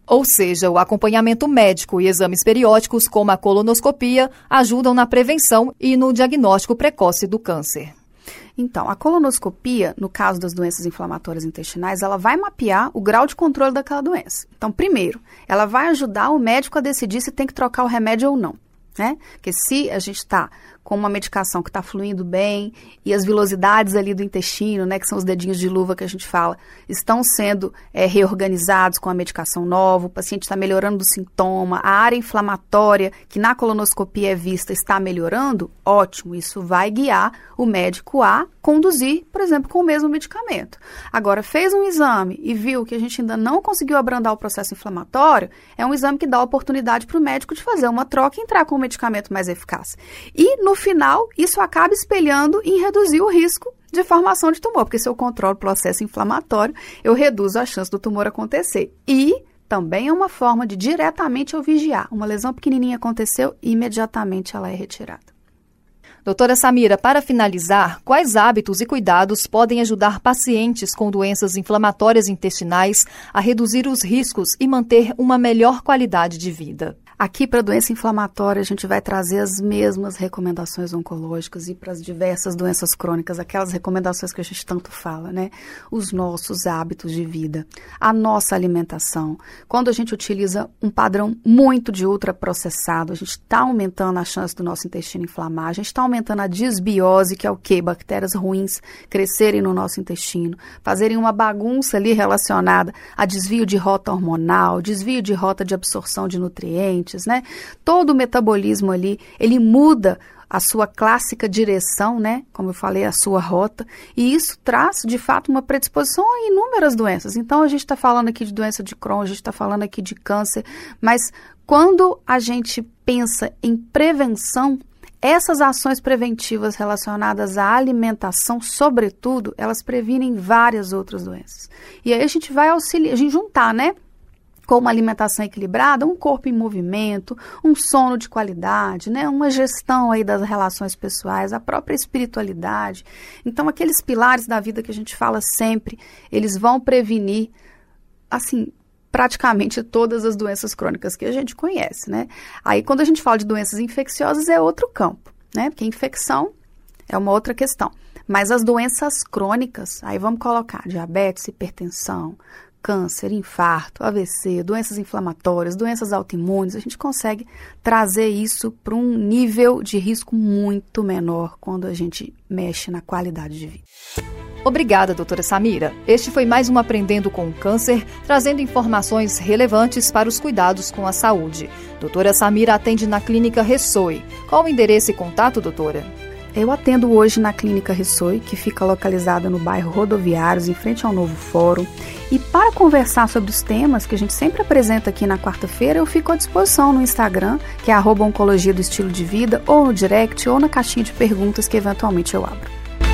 Ou seja, o acompanhamento médico e exames periódicos, como a colonoscopia, ajudam na prevenção e no diagnóstico precoce do câncer. Então, a colonoscopia, no caso das doenças inflamatórias intestinais, ela vai mapear o grau de controle daquela doença. Então, primeiro, ela vai ajudar o médico a decidir se tem que trocar o remédio ou não, né? Porque se a gente está com uma medicação que está fluindo bem e as vilosidades ali do intestino, né, que são os dedinhos de luva que a gente fala, estão sendo reorganizados com a medicação nova, o paciente está melhorando do sintoma, a área inflamatória que na colonoscopia é vista está melhorando, ótimo, isso vai guiar o médico a conduzir, por exemplo, com o mesmo medicamento. Agora, fez um exame e viu que a gente ainda não conseguiu abrandar o processo inflamatório, é um exame que dá a oportunidade para o médico de fazer uma troca e entrar com um medicamento mais eficaz. E, no final, isso acaba espelhando em reduzir o risco de formação de tumor, porque se eu controlo o processo inflamatório, eu reduzo a chance do tumor acontecer. E também é uma forma de diretamente eu vigiar. Uma lesão pequenininha aconteceu e imediatamente ela é retirada. Doutora Samira, para finalizar, quais hábitos e cuidados podem ajudar pacientes com doenças inflamatórias intestinais a reduzir os riscos e manter uma melhor qualidade de vida? Aqui, para a doença inflamatória, a gente vai trazer as mesmas recomendações oncológicas e para as diversas doenças crônicas, aquelas recomendações que a gente tanto fala, né? Os nossos hábitos de vida, a nossa alimentação. Quando a gente utiliza um padrão muito de ultraprocessado, a gente está aumentando a chance do nosso intestino inflamar, a gente está aumentando a disbiose, que é o quê? Bactérias ruins crescerem no nosso intestino, fazerem uma bagunça ali relacionada a desvio de rota hormonal, desvio de rota de absorção de nutrientes, né? Todo o metabolismo ali, ele muda a sua clássica direção, né? Como eu falei, a sua rota, e isso traz, de fato, uma predisposição a inúmeras doenças. Então, a gente está falando aqui de doença de Crohn, a gente está falando aqui de câncer, mas quando a gente pensa em prevenção, essas ações preventivas relacionadas à alimentação, sobretudo, elas previnem várias outras doenças. E aí a gente vai auxiliar, a gente juntar, né? Com uma alimentação equilibrada, um corpo em movimento, um sono de qualidade, né? Uma gestão aí das relações pessoais, a própria espiritualidade. Então, aqueles pilares da vida que a gente fala sempre, eles vão prevenir, assim, praticamente todas as doenças crônicas que a gente conhece, né? Aí, quando a gente fala de doenças infecciosas, é outro campo, né? Porque infecção é uma outra questão. Mas as doenças crônicas, aí vamos colocar diabetes, hipertensão, câncer, infarto, AVC, doenças inflamatórias, doenças autoimunes, a gente consegue trazer isso para um nível de risco muito menor quando a gente mexe na qualidade de vida. Obrigada, doutora Samira. Este foi mais um Aprendendo com o Câncer, trazendo informações relevantes para os cuidados com a saúde. Doutora Samira atende na Clínica Ressoe. Qual o endereço e contato, doutora? Eu atendo hoje na Clínica Ressoe, que fica localizada no bairro Rodoviários, em frente ao novo fórum. E para conversar sobre os temas que a gente sempre apresenta aqui na quarta-feira, eu fico à disposição no Instagram, que é @oncologia do estilo de vida, ou no direct, ou na caixinha de perguntas que eventualmente eu abro.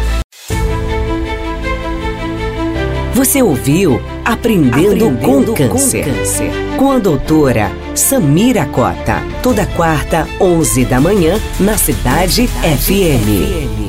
Você ouviu Aprendendo com Câncer, com a doutora Samira Cota, toda quarta, 11 da manhã, na Cidade FM.